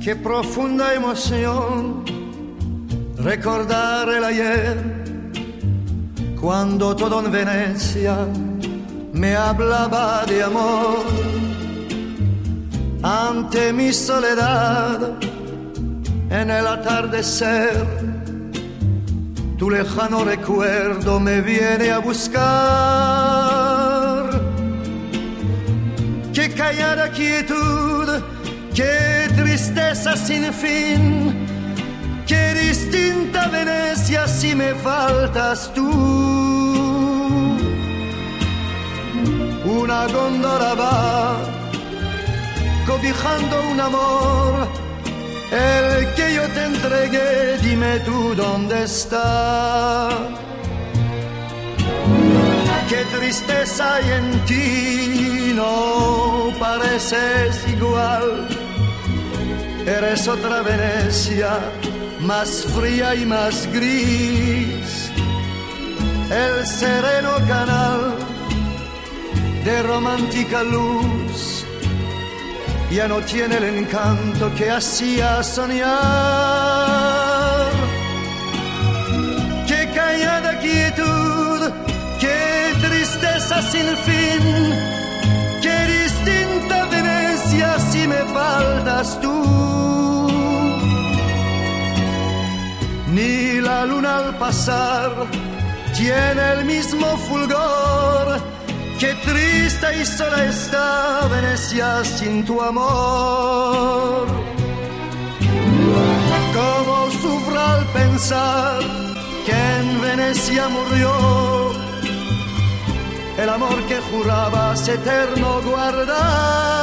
Qué profunda emoción recordar el ayer, cuando todo en Venecia me hablaba de amor. Ante mi soledad, en el atardecer, tu lejano recuerdo me viene a buscar. Qué callada quietud, qué tristeza sin fin, qué distinta Venecia si me faltas tú. Una góndola va cobijando un amor, el que yo te entregué, dime tú dónde está. Qué tristeza hay en ti, no pareces igual. Eres otra Venecia, más fría y más gris. El sereno canal de romántica luz ya no tiene el encanto que hacía soñar. Qué callada quietud, qué tristeza sin fin, qué distinta Venecia si me faltas tú. Ni la luna al pasar tiene el mismo fulgor. Qué triste y sola está Venecia sin tu amor. Cómo sufro al pensar que en Venecia murió el amor que jurabas eterno guardar.